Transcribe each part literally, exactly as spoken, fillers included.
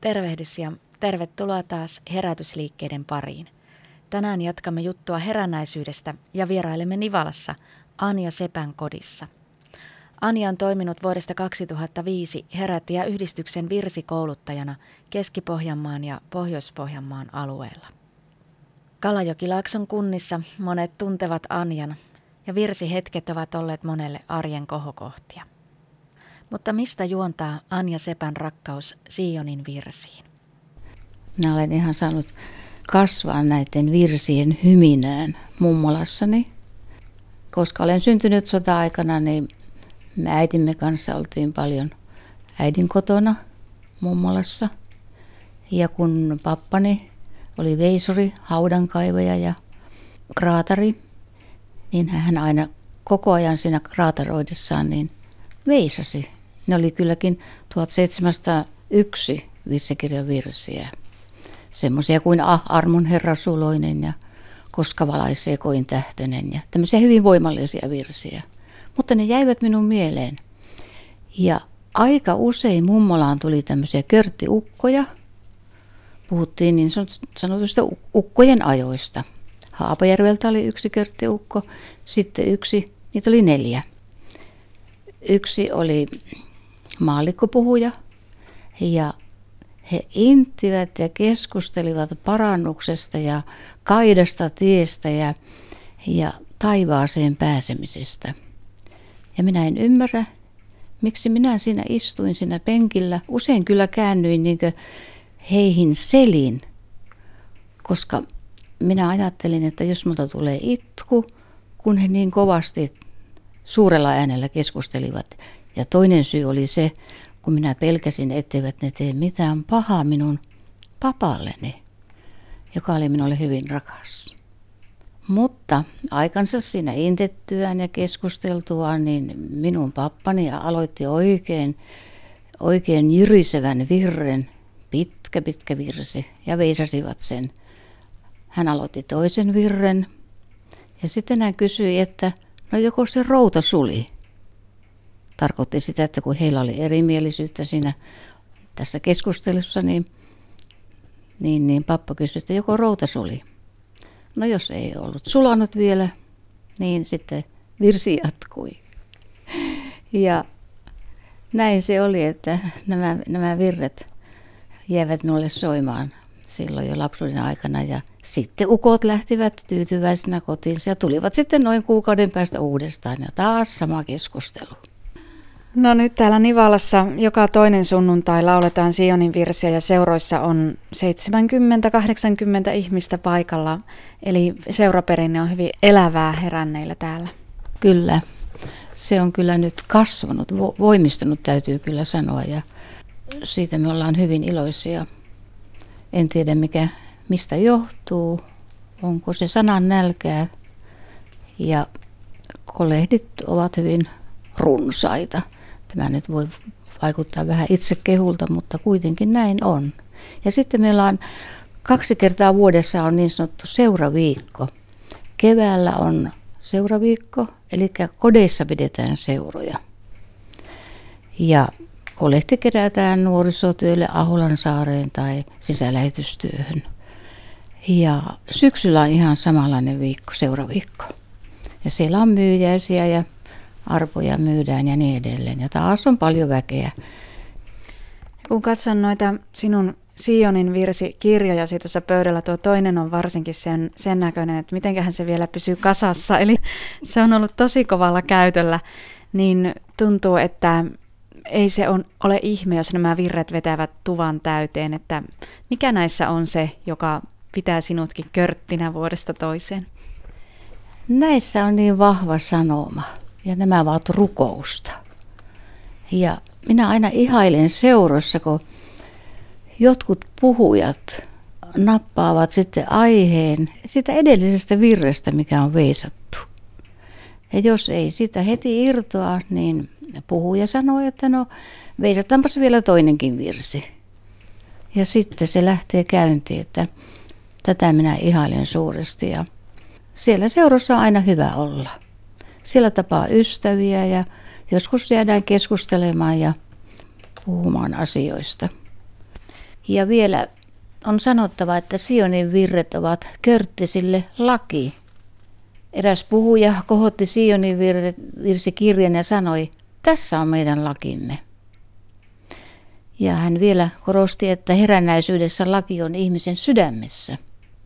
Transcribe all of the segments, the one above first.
Tervehdys ja tervetuloa taas herätysliikkeiden pariin. Tänään jatkamme juttua herännäisyydestä ja vierailemme Nivalassa Anja Sepän kodissa. Anja on toiminut vuodesta kaksituhattaviisi herättäjäyhdistyksen virsikouluttajana Keski-Pohjanmaan ja Pohjois-Pohjanmaan alueella. Kalajokilaakson kunnissa monet tuntevat Anjan ja virsihetket ovat olleet monelle arjen kohokohtia. Mutta mistä juontaa Anja Sepän rakkaus Sionin virsiin? Minä olen ihan saanut kasvaa näiden virsien hyminään mummolassani. Koska olen syntynyt sota-aikana, niin me äitimme kanssa oltiin paljon äidin kotona mummolassa. Ja kun pappani oli veisuri, haudankaivaja ja kraatari, niin hän aina koko ajan siinä kraataroidessaan niin veisasi. Ne oli kylläkin tuhatseitsemänsataayksi virsikirjan virsiä. Semmoisia kuin Ah, armon herra suloinen ja Koska valaisee koin tähtönen ja tämmöisiä hyvin voimallisia virsiä. Mutta ne jäivät minun mieleen. Ja aika usein mummolaan tuli tämmöisiä körttiukkoja. Puhuttiin niin sanotusta ukkojen ajoista. Haapajärveltä oli yksi körttiukko, sitten yksi, niitä oli neljä. Yksi oli maallikkopuhuja ja he inttivät ja keskustelivat parannuksesta ja kaidasta tiestä ja, ja taivaaseen pääsemisestä. Ja minä en ymmärrä, miksi minä siinä istuin siinä penkillä. Usein kyllä käännyin niin kuin heihin selin, koska minä ajattelin, että jos minulta tulee itku, kun he niin kovasti suurella äänellä keskustelivat. Ja toinen syy oli se, kun minä pelkäsin, etteivät ne tee mitään pahaa minun papalleni, joka oli minulle hyvin rakas. Mutta aikansa siinä intettyään ja keskusteltuaan, niin minun pappani aloitti oikein, oikein jyrisevän virren, pitkä pitkä virsi, ja veisasivat sen. Hän aloitti toisen virren, ja sitten hän kysyi, että no joko se routa suli. Tarkoitti sitä, että kun heillä oli erimielisyyttä siinä tässä keskustelussa, niin, niin, niin pappa kysyi, että joko routa suli. No jos ei ollut sulanut vielä, niin sitten virsi jatkui. Ja näin se oli, että nämä, nämä virret jäivät minulle soimaan silloin jo lapsuuden aikana. Ja sitten ukot lähtivät tyytyväisenä kotiinsa ja tulivat sitten noin kuukauden päästä uudestaan ja taas sama keskustelu. No nyt täällä Nivalassa joka toinen sunnuntai lauletaan Sionin virsiä ja seuroissa on seitsemänkymmentä kahdeksankymmentä ihmistä paikalla. Eli seuraperinne on hyvin elävää heränneillä täällä. Kyllä, se on kyllä nyt kasvanut, voimistunut täytyy kyllä sanoa ja siitä me ollaan hyvin iloisia. En tiedä mikä, mistä johtuu, onko se sanan nälkää ja kolehdit ovat hyvin runsaita. Tämä nyt voi vaikuttaa vähän itsekehulta, mutta kuitenkin näin on. Ja sitten meillä on kaksi kertaa vuodessa on niin sanottu seuraviikko. Keväällä on seuraviikko, eli kodeissa pidetään seuroja. Ja kolehti kerätään nuorisotyölle Aholansaareen tai sisälähetystyöhön. Ja syksyllä on ihan samanlainen viikko, seuraviikko. Ja siellä on myyjäisiä ja arpoja myydään ja niin edelleen. Ja taas on paljon väkeä. Kun katson noita sinun Sionin virsikirjojasi tuossa pöydällä, tuo toinen on varsinkin sen, sen näköinen, että mitenköhän se vielä pysyy kasassa. Eli se on ollut tosi kovalla käytöllä, niin tuntuu, että ei se on, ole ihme, jos nämä virret vetävät tuvan täyteen. Että mikä näissä on se, joka pitää sinutkin körttinä vuodesta toiseen? Näissä on niin vahva sanoma. Ja nämä ovat rukousta. Ja minä aina ihailen seurossa, kun jotkut puhujat nappaavat sitten aiheen sitä edellisestä virrestä, mikä on veisattu. Ja jos ei sitä heti irtoa, niin puhuja sanoo, että no veisataanpas vielä toinenkin virsi. Ja sitten se lähtee käyntiin, että tätä minä ihailen suuresti. Ja siellä seurassa on aina hyvä olla. Siellä tapaa ystäviä ja joskus jäädään keskustelemaan ja puhumaan asioista. Ja vielä on sanottava, että Sionin virret ovat Körttisille laki. Eräs puhuja kohotti Sionin virsikirjan ja sanoi, tässä on meidän lakimme. Ja hän vielä korosti, että herännäisyydessä laki on ihmisen sydämessä.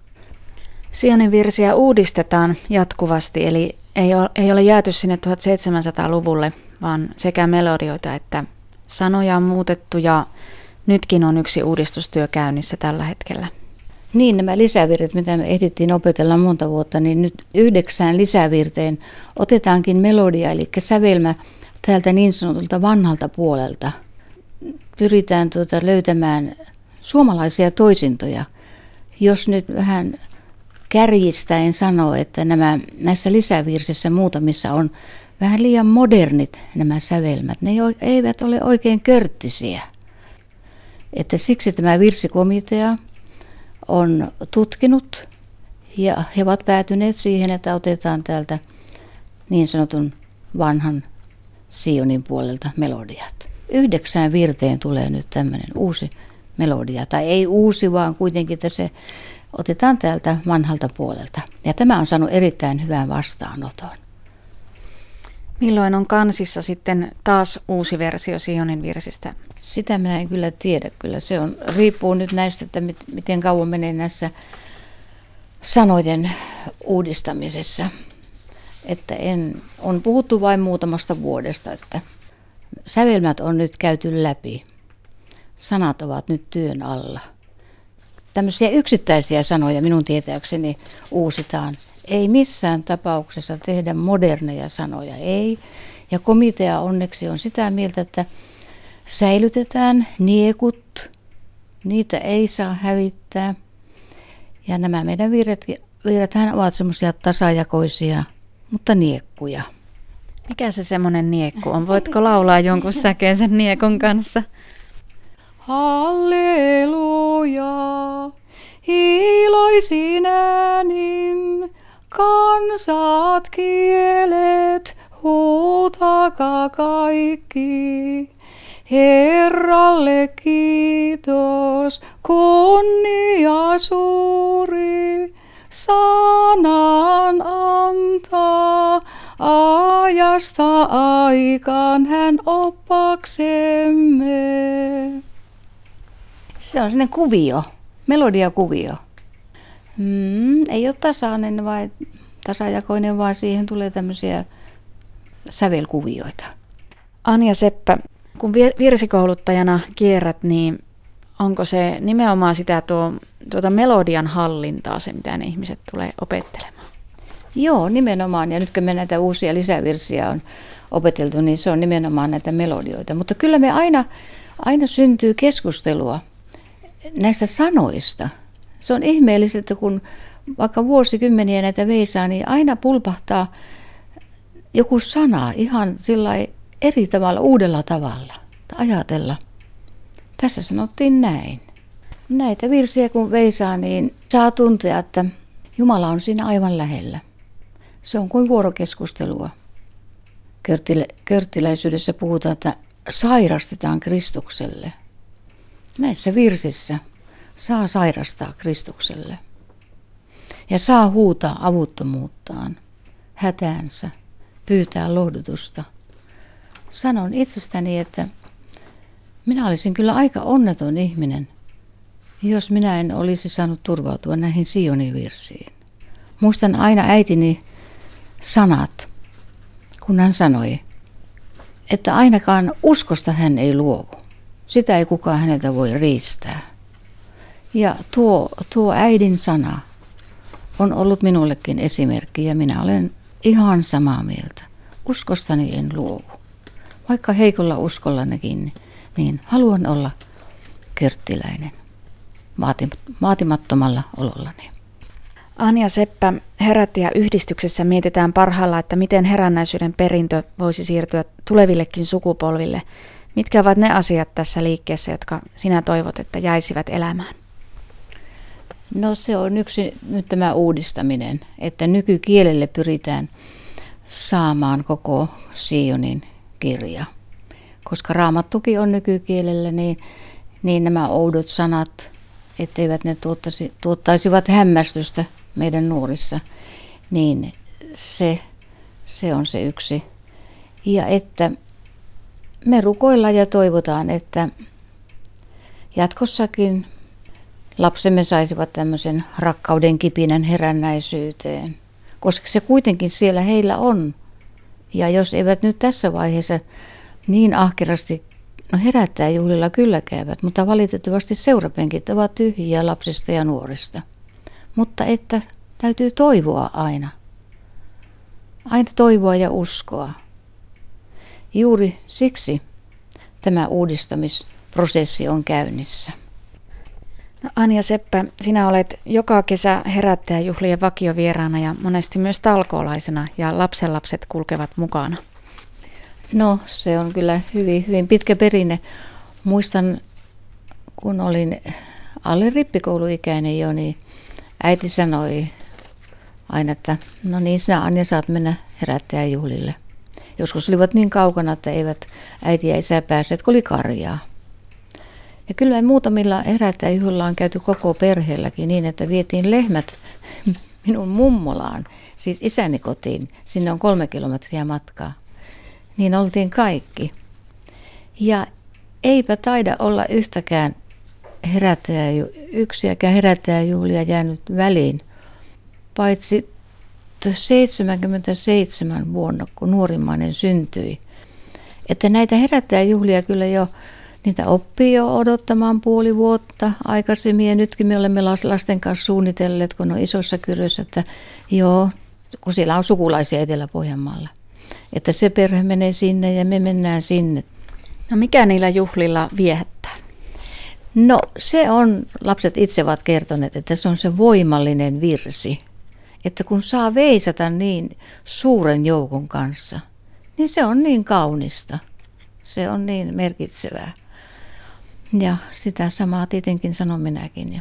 Sionin virsiä uudistetaan jatkuvasti, eli ei ole, ei ole jääty sinne tuhatseitsemänsataaluvulle, vaan sekä melodioita että sanoja on muutettu ja nytkin on yksi uudistustyö käynnissä tällä hetkellä. Niin, nämä lisävirret, mitä me ehdittiin opetella monta vuotta, niin nyt yhdeksään lisävirteen otetaankin melodia, eli sävelmä täältä niin sanotulta vanhalta puolelta. Pyritään tuota löytämään suomalaisia toisintoja. Jos nyt vähän kärjistäen sanoo, että nämä, näissä lisävirsissä muutamissa on vähän liian modernit nämä sävelmät. Ne eivät ole oikein körttisiä. Että siksi tämä virsikomitea on tutkinut ja he ovat päätyneet siihen, että otetaan täältä niin sanotun vanhan Sionin puolelta melodiat. Yhdeksään virteen tulee nyt tämmöinen uusi melodia, tai ei uusi, vaan kuitenkin, että se otetaan täältä vanhalta puolelta. Ja tämä on saanut erittäin hyvän vastaanoton. Milloin on kansissa sitten taas uusi versio Sionin virsistä? Sitä minä en kyllä tiedä. Kyllä se on, riippuu nyt näistä, että miten kauan menee näissä sanojen uudistamisessa. Että en, on puhuttu vain muutamasta vuodesta, että sävelmät on nyt käyty läpi. Sanat ovat nyt työn alla. Tämmöisiä yksittäisiä sanoja minun tietääkseni uusitaan. Ei missään tapauksessa tehdä moderneja sanoja, ei. Ja komitea onneksi on sitä mieltä, että säilytetään niekut, niitä ei saa hävittää. Ja nämä meidän virret, virrethän ovat semmoisia tasajakoisia, mutta niekkuja. Mikä se semmoinen niekku on? Voitko laulaa jonkun säkeen sen niekun kanssa? Halleluja, iloisin äänin, kansat kielet, huutakaa kaikki. Herralle kiitos, kunnia suuri, sanan antaa, ajasta aikaan hän oppaksemme. Se on sellainen kuvio, melodiakuvio. Mm, ei ole tasainen vai tasajakoinen, vaan siihen tulee tämmöisiä sävelkuvioita. Anja Seppä, kun virsikouluttajana kierrät, niin onko se nimenomaan sitä tuo, tuota melodian hallintaa, se mitä ne ihmiset tulee opettelemaan? Joo, nimenomaan. Ja nyt kun me näitä uusia lisävirsiä on opeteltu, niin se on nimenomaan näitä melodioita. Mutta kyllä me aina, aina syntyy keskustelua näistä sanoista. Se on ihmeellistä, että kun vaikka vuosikymmeniä näitä veisaa, niin aina pulpahtaa joku sana ihan sillai eri tavalla, uudella tavalla. Ajatella. Tässä sanottiin näin. Näitä virsiä kun veisaa, niin saa tuntea, että Jumala on siinä aivan lähellä. Se on kuin vuorokeskustelua. Körttilä, körttiläisyydessä puhutaan, että sairastetaan Kristukselle. Näissä virsissä saa sairastaa Kristukselle. Ja saa huutaa avuttomuuttaan, hätäänsä, pyytää lohdutusta. Sanon itsestäni, että minä olisin kyllä aika onneton ihminen, jos minä en olisi saanut turvautua näihin Sionin virsiin. Muistan aina äitini sanat, kun hän sanoi, että ainakaan uskosta hän ei luovu. Sitä ei kukaan häneltä voi riistää. Ja tuo, tuo äidin sana on ollut minullekin esimerkki ja minä olen ihan samaa mieltä. Uskostani en luovu. Vaikka heikolla uskollanikin, niin haluan olla körttiläinen vaatimattomalla olollani. Anja Seppä, Herättäjä-yhdistyksessä mietitään parhaillaan, että miten herännäisyyden perintö voisi siirtyä tulevillekin sukupolville. Mitkä ovat ne asiat tässä liikkeessä, jotka sinä toivot, että jäisivät elämään? No se on yksi nyt tämä uudistaminen, että nykykielelle pyritään saamaan koko Sionin kirja. Koska Raamattukin on nykykielellä, niin niin nämä oudot sanat, etteivät ne tuottaisi, tuottaisivat hämmästystä meidän nuorissa, niin se, se on se yksi. Ja että me rukoillaan ja toivotaan, että jatkossakin lapsemme saisivat tämmöisen rakkauden kipinän herännäisyyteen, koska se kuitenkin siellä heillä on. Ja jos eivät nyt tässä vaiheessa niin ahkerasti, no herättää juhlilla kyllä käyvät, mutta valitettavasti seurapenkit ovat tyhjiä lapsista ja nuorista. Mutta että täytyy toivoa aina. Aina toivoa ja uskoa. Juuri siksi tämä uudistamisprosessi on käynnissä. No Anja Seppä, sinä olet joka kesä herättäjäjuhlien vakiovieraana ja monesti myös talkoolaisena ja lapsenlapset kulkevat mukana. No se on kyllä hyvin, hyvin pitkä perinne. Muistan, kun olin alle rippikouluikäinen jo, niin äiti sanoi aina, että no niin sinä Anja saat mennä herättäjäjuhlille. Joskus olivat niin kaukana, että eivät äiti ja isä päässeet, kun oli karjaa. Ja kyllä muutamilla herättäjäjuhlilla on käyty koko perheelläkin niin, että vietiin lehmät minun mummolaan, siis isäni kotiin. Sinne on kolme kilometriä matkaa. Niin oltiin kaikki. Ja eipä taida olla yhtäkään herättäjä, yksiäkään herättäjäjuhlia jäänyt väliin, paitsi seitsemänkymmentäseitsemän vuonna, kun nuorimmainen syntyi. Että näitä herättäjäjuhlia kyllä jo, niitä oppii jo odottamaan puoli vuotta aikaisemmin. Ja nytkin me olemme lasten kanssa suunnitelleet, kun on isossa kyrössä, että joo, kun siellä on sukulaisia Etelä-Pohjanmaalla. Että se perhe menee sinne ja me mennään sinne. No mikä niillä juhlilla viehättää? No se on, lapset itse ovat kertoneet, että se on se voimallinen virsi. Että kun saa veisata niin suuren joukon kanssa, niin se on niin kaunista. Se on niin merkitsevää. Ja sitä samaa tietenkin sanon minäkin.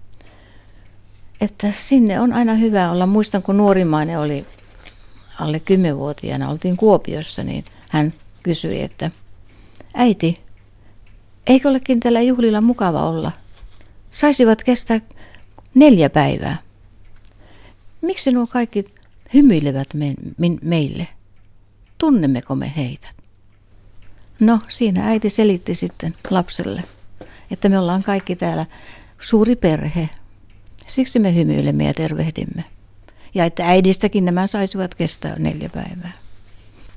Että sinne on aina hyvä olla. Muistan, kun nuorimmainen oli alle kymmenvuotiaana, oltiin Kuopiossa, niin hän kysyi, että äiti, eikö olekin tällä juhlilla mukava olla? Saisivat kestää neljä päivää. Miksi nuo kaikki hymyilevät me, me, meille? Tunnemmeko me heitä? No, siinä äiti selitti sitten lapselle, että me ollaan kaikki täällä suuri perhe. Siksi me hymyilemme ja tervehdimme. Ja että äidistäkin nämä saisivat kestää neljä päivää.